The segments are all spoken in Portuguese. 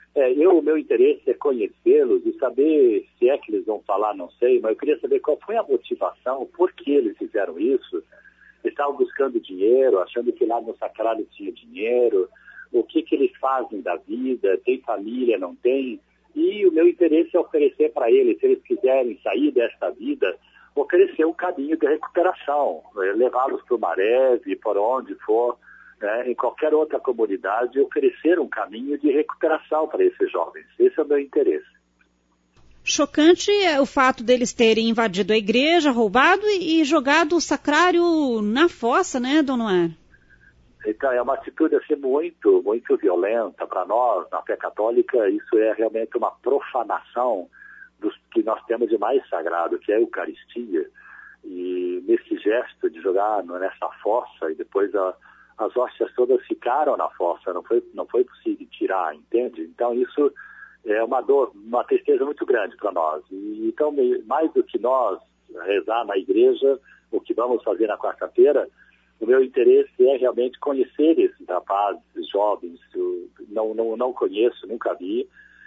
O meu interesse é conhecê-los e saber se é que eles vão falar, não sei, mas eu queria saber qual foi a motivação, por que eles fizeram isso. Eles estavam buscando dinheiro, achando que lá no sacrário tinha dinheiro, o que eles fazem da vida, tem família, não tem. E o meu interesse é oferecer para eles, se eles quiserem sair desta vida, oferecer um caminho de recuperação, levá-los para o Mareve, por onde for, em qualquer outra comunidade, oferecer um caminho de recuperação para esses jovens. Esse é o meu interesse. Chocante é o fato deles terem invadido a igreja, roubado e jogado o sacrário na fossa, né, Dom Noé? Então, é uma atitude assim, muito, muito violenta para nós, na fé católica. Isso é realmente uma profanação do que nós temos de mais sagrado, que é a Eucaristia. E nesse gesto de jogar nessa fossa, e depois as hóstias todas ficaram na fossa, não foi possível tirar, entende? Então isso é uma dor, uma tristeza muito grande para nós. E, então, mais do que nós rezar na igreja, o que vamos fazer na quarta-feira, o meu interesse é realmente conhecer esses rapazes, jovens. Eu não conheço, nunca vi,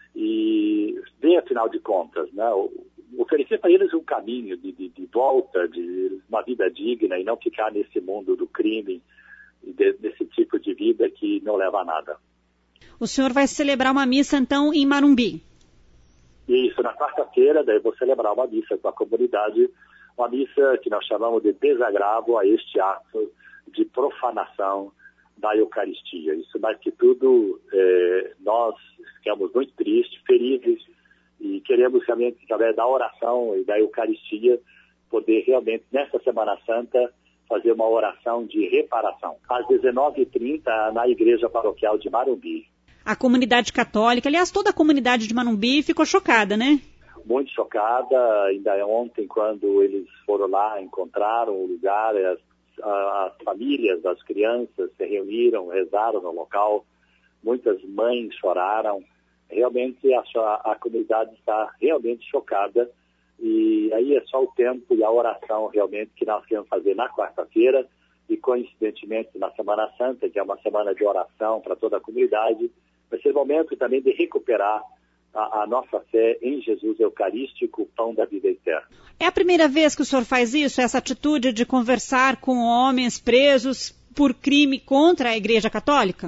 e ver, afinal de contas, né, oferecer para eles um caminho de volta, de uma vida digna, e não ficar nesse mundo do crime, e desse tipo de vida que não leva a nada. O senhor vai celebrar uma missa, então, em Marumbi? Isso, na quarta-feira, daí vou celebrar uma missa com a comunidade, uma missa que nós chamamos de desagravo a este ato de profanação da Eucaristia. Isso, mais que tudo, nós ficamos muito tristes, felizes, e queremos realmente, através da oração e da Eucaristia, poder realmente, nesta Semana Santa, fazer uma oração de reparação. Às 19h30, na Igreja Paroquial de Marumbi. A comunidade católica, aliás, toda a comunidade de Marumbi ficou chocada, né? Muito chocada, ainda ontem, quando eles foram lá, encontraram o lugar, as famílias, as crianças se reuniram, rezaram no local, muitas mães choraram. Realmente a comunidade está realmente chocada, e aí é só o tempo e a oração realmente que nós queremos fazer na quarta-feira, e coincidentemente na Semana Santa, que é uma semana de oração para toda a comunidade, vai ser o momento também de recuperar a nossa fé em Jesus Eucarístico, o pão da vida eterna. É a primeira vez que o senhor faz isso, essa atitude de conversar com homens presos por crime contra a Igreja Católica?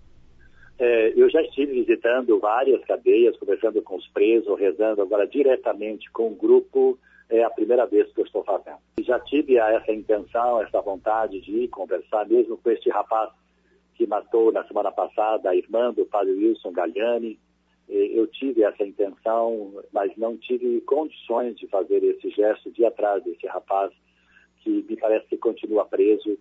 Eu já estive visitando várias cadeias, conversando com os presos, rezando agora diretamente com o grupo, é a primeira vez que eu estou fazendo. Já tive essa intenção, essa vontade de ir conversar, mesmo com este rapaz que matou na semana passada a irmã do padre Wilson Galliani. Eu tive essa intenção, mas não tive condições de fazer esse gesto de ir atrás desse rapaz, que me parece que continua preso.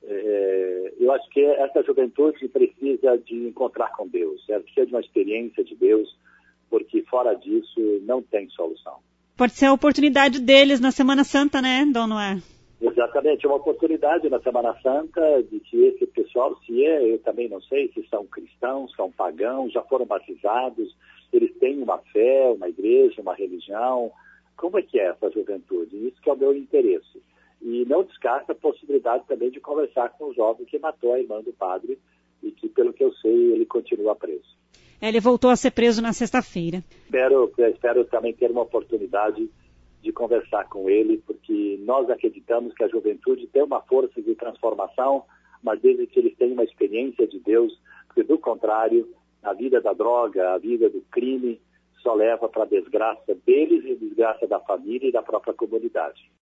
Eu acho que essa juventude precisa de encontrar com Deus, precisa de uma experiência de Deus, porque fora disso não tem solução. Pode ser a oportunidade deles na Semana Santa, né, Dom Noé? Exatamente, uma oportunidade na Semana Santa de que esse pessoal, eu também não sei se são cristãos, são pagãos, já foram batizados, eles têm uma fé, uma igreja, uma religião. Como é que é essa juventude? Isso que é o meu interesse. E não descarta a possibilidade também de conversar com o jovem que matou a irmã do padre e que, pelo que eu sei, ele continua preso. Ele voltou a ser preso na sexta-feira. Espero também ter uma oportunidade de conversar com ele, porque nós acreditamos que a juventude tem uma força de transformação, mas desde que eles tenham uma experiência de Deus, porque do contrário, a vida da droga, a vida do crime, só leva para a desgraça deles e a desgraça da família e da própria comunidade.